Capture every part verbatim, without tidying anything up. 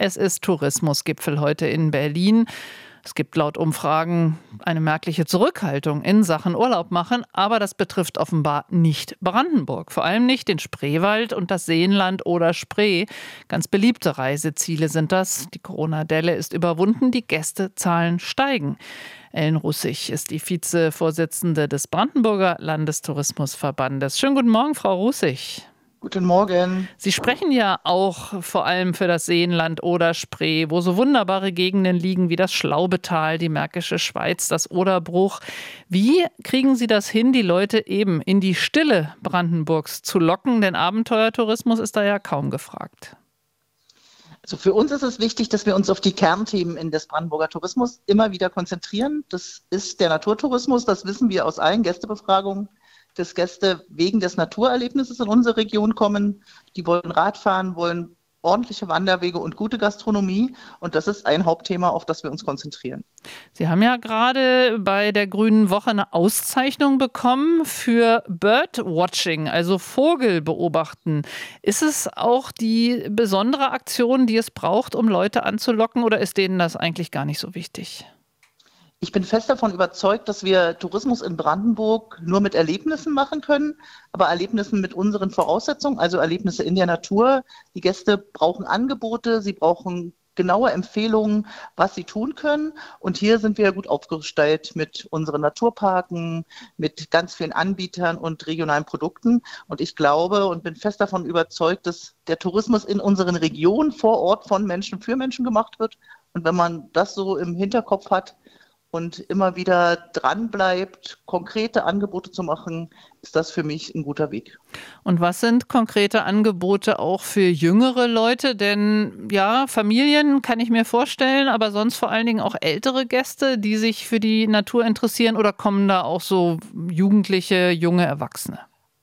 Es ist Tourismusgipfel heute in Berlin. Es gibt laut Umfragen eine merkliche Zurückhaltung in Sachen Urlaub machen, aber das betrifft offenbar nicht Brandenburg. Vor allem nicht den Spreewald und das Seenland oder Spree. Ganz beliebte Reiseziele sind das. Die Corona-Delle ist überwunden, die Gästezahlen steigen. Ellen Russig ist die Vizevorsitzende des Brandenburger Landestourismusverbandes. Schönen guten Morgen, Frau Russig. Guten Morgen. Sie sprechen ja auch vor allem für das Seenland oder Spree, wo so wunderbare Gegenden liegen wie das Schlaubetal, die Märkische Schweiz, das Oderbruch. Wie kriegen Sie das hin, die Leute eben in die Stille Brandenburgs zu locken? Denn Abenteuertourismus ist da ja kaum gefragt. Also für uns ist es wichtig, dass wir uns auf die Kernthemen in des Brandenburger Tourismus immer wieder konzentrieren. Das ist der Naturtourismus, das wissen wir aus allen Gästebefragungen, dass Gäste wegen des Naturerlebnisses in unsere Region kommen. Die wollen Radfahren, wollen ordentliche Wanderwege und gute Gastronomie. Und das ist ein Hauptthema, auf das wir uns konzentrieren. Sie haben ja gerade bei der Grünen Woche eine Auszeichnung bekommen für Birdwatching, also Vogel beobachten. Ist es auch die besondere Aktion, die es braucht, um Leute anzulocken, oder ist denen das eigentlich gar nicht so wichtig? Ich bin fest davon überzeugt, dass wir Tourismus in Brandenburg nur mit Erlebnissen machen können, aber Erlebnissen mit unseren Voraussetzungen, also Erlebnisse in der Natur. Die Gäste brauchen Angebote, sie brauchen genaue Empfehlungen, was sie tun können. Und hier sind wir gut aufgestellt mit unseren Naturparken, mit ganz vielen Anbietern und regionalen Produkten. Und ich glaube und bin fest davon überzeugt, dass der Tourismus in unseren Regionen vor Ort von Menschen für Menschen gemacht wird. Und wenn man das so im Hinterkopf hat, und immer wieder dran bleibt, konkrete Angebote zu machen, ist das für mich ein guter Weg. Und was sind konkrete Angebote auch für jüngere Leute? Denn ja, Familien kann ich mir vorstellen, aber sonst vor allen Dingen auch ältere Gäste, die sich für die Natur interessieren, oder kommen da auch so Jugendliche, junge Erwachsene?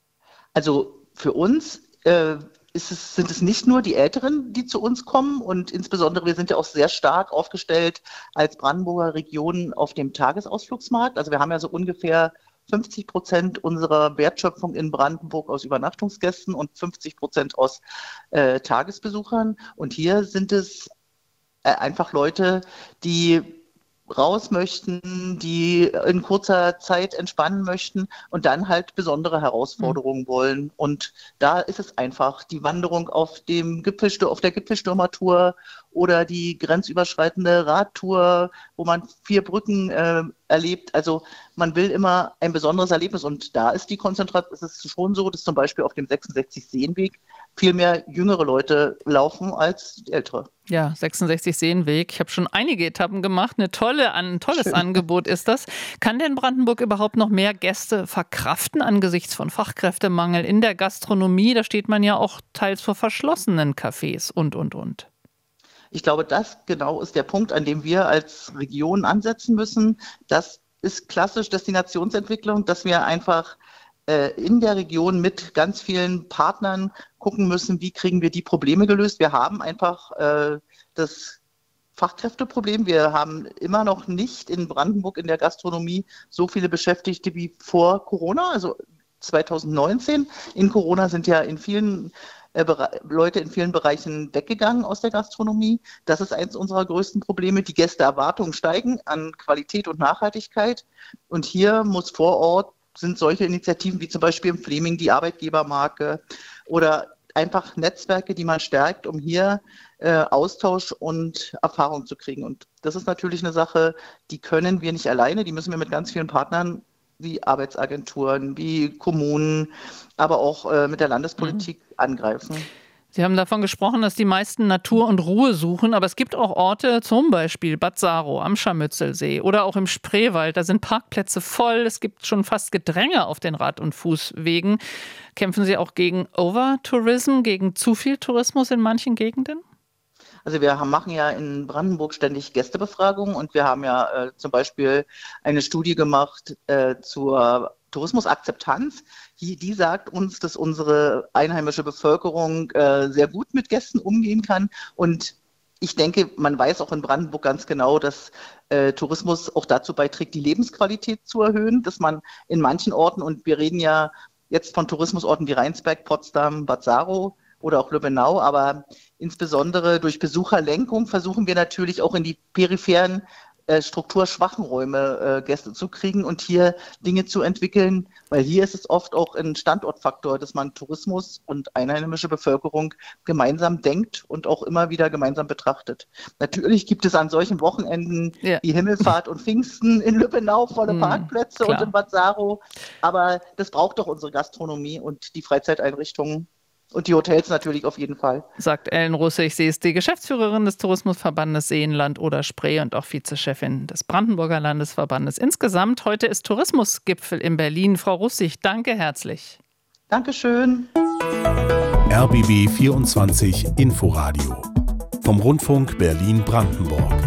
Also für uns äh, Ist es, sind es nicht nur die Älteren, die zu uns kommen, und insbesondere wir sind ja auch sehr stark aufgestellt als Brandenburger Region auf dem Tagesausflugsmarkt. Also wir haben ja so ungefähr fünfzig Prozent unserer Wertschöpfung in Brandenburg aus Übernachtungsgästen und fünfzig Prozent aus äh, Tagesbesuchern. Und hier sind es äh, einfach Leute, die raus möchten, die in kurzer Zeit entspannen möchten und dann halt besondere Herausforderungen mhm. wollen. Und da ist es einfach die Wanderung auf dem Gipfelstür, auf der Gipfelstürmertour oder die grenzüberschreitende Radtour, wo man vier Brücken äh, erlebt. Also man will immer ein besonderes Erlebnis, und da ist die Konzentration, es ist schon so, dass zum Beispiel auf dem sechsundsechzig Seenweg viel mehr jüngere Leute laufen als ältere. Ja, sechsundsechzig Seenweg. Ich habe schon einige Etappen gemacht. Eine tolle, ein tolles Schön. Angebot ist das. Kann denn Brandenburg überhaupt noch mehr Gäste verkraften angesichts von Fachkräftemangel in der Gastronomie? Da steht man ja auch teils vor verschlossenen Cafés und, und, und. Ich glaube, das genau ist der Punkt, an dem wir als Region ansetzen müssen. Das ist klassisch Destinationsentwicklung, dass wir einfach äh, in der Region mit ganz vielen Partnern gucken müssen, wie kriegen wir die Probleme gelöst. Wir haben einfach äh, das Fachkräfteproblem. Wir haben immer noch nicht in Brandenburg in der Gastronomie so viele Beschäftigte wie vor Corona, also zwanzig neunzehn. In Corona sind ja in vielen äh, Bere- Leute in vielen Bereichen weggegangen aus der Gastronomie. Das ist eins unserer größten Probleme. Die Gästeerwartungen steigen an Qualität und Nachhaltigkeit. Und hier muss vor Ort sind solche Initiativen wie zum Beispiel im Fleming die Arbeitgebermarke oder einfach Netzwerke, die man stärkt, um hier äh, Austausch und Erfahrung zu kriegen. Und das ist natürlich eine Sache, die können wir nicht alleine, die müssen wir mit ganz vielen Partnern wie Arbeitsagenturen, wie Kommunen, aber auch äh, mit der Landespolitik mhm. angreifen. Sie haben davon gesprochen, dass die meisten Natur und Ruhe suchen, aber es gibt auch Orte, zum Beispiel Bad Saro am Scharmützelsee oder auch im Spreewald. Da sind Parkplätze voll, es gibt schon fast Gedränge auf den Rad- und Fußwegen. Kämpfen Sie auch gegen Overtourism, gegen zu viel Tourismus in manchen Gegenden? Also wir haben, machen ja in Brandenburg ständig Gästebefragungen, und wir haben ja äh, zum Beispiel eine Studie gemacht äh, zur Tourismusakzeptanz. Die, die sagt uns, dass unsere einheimische Bevölkerung äh, sehr gut mit Gästen umgehen kann. Und ich denke, man weiß auch in Brandenburg ganz genau, dass äh, Tourismus auch dazu beiträgt, die Lebensqualität zu erhöhen, dass man in manchen Orten, und wir reden ja jetzt von Tourismusorten wie Rheinsberg, Potsdam, Bad Saro oder auch Lübbenau, aber insbesondere durch Besucherlenkung versuchen wir natürlich auch in die peripheren äh, strukturschwachen Räume äh, Gäste zu kriegen und hier Dinge zu entwickeln, weil hier ist es oft auch ein Standortfaktor, dass man Tourismus und einheimische Bevölkerung gemeinsam denkt und auch immer wieder gemeinsam betrachtet. Natürlich gibt es an solchen Wochenenden ja. wie Himmelfahrt und Pfingsten in Lübbenau volle mm, Parkplätze klar. und in Bad Saro, aber das braucht doch unsere Gastronomie und die Freizeiteinrichtungen. Und die Hotels natürlich auf jeden Fall. Sagt Ellen Russig. Sie ist die Geschäftsführerin des Tourismusverbandes Seenland Oder-Spree und auch Vizechefin des Brandenburger Landesverbandes. Insgesamt, heute ist Tourismusgipfel in Berlin. Frau Russig, danke herzlich. Dankeschön. R B B vierundzwanzig Inforadio vom Rundfunk Berlin-Brandenburg.